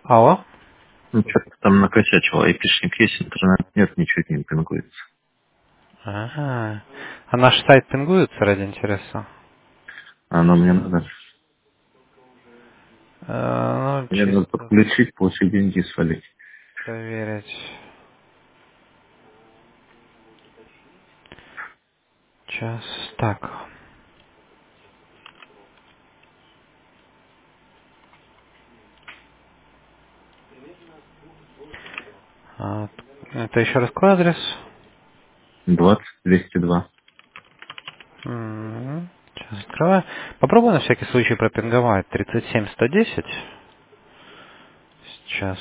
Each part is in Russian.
Алло? Ну, что-то там накосячил. Айпишник есть, интернет нет, ничего не пингуется. Ага. А наш сайт пингуется ради интереса? А оно мне надо. Ну, Мне надо чисто подключить, после деньги свалить. проверить. Сейчас. Так. А, это еще раз какой адрес? 20-202. Сейчас открываю. Попробуй на всякий случай пропинговать 37110. Сейчас.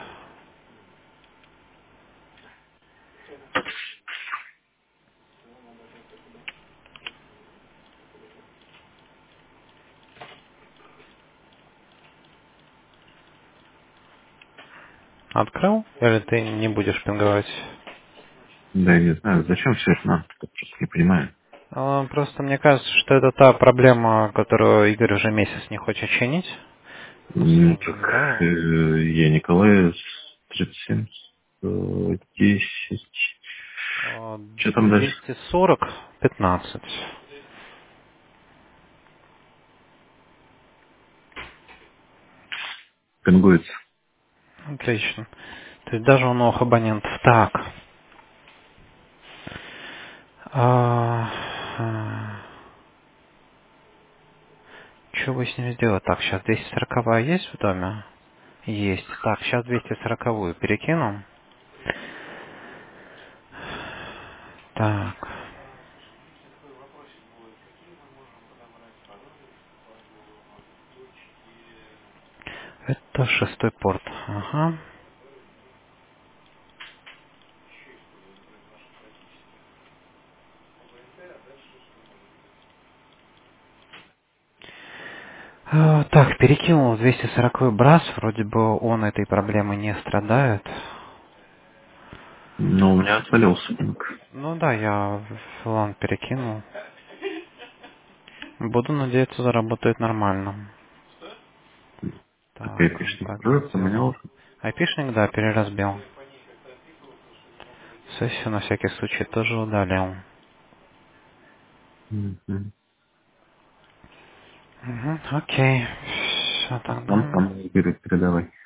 Открыл? Или ты не будешь пинговать? Да, я не знаю, зачем все это надо, я просто не понимаю. Просто мне кажется, что это та проблема, которую Игорь уже месяц не хочет чинить. Просто Ну, не так, пинговал. я Николай, 37, 10. А, Что там дальше? 240, 15. Пингуется. Отлично. То есть даже у новых абонентов. Так. Что вы с ним сделали? Так, сейчас 240 есть в доме? Есть. Так, сейчас 240 перекину. Так. Это шестой порт. Ага. Так, перекинул 240 брас. Вроде бы он этой проблемой не страдает. Но у меня отвалился пинг. Ну да, я в лан перекинул. Буду надеяться, заработает нормально. Так, Так, он айпишник так тоже сделал. поменялся. Айпишник, да, переразбил. Сессию на всякий случай тоже удалил. Мгм. Окей. Все Там тогда. сам передавай.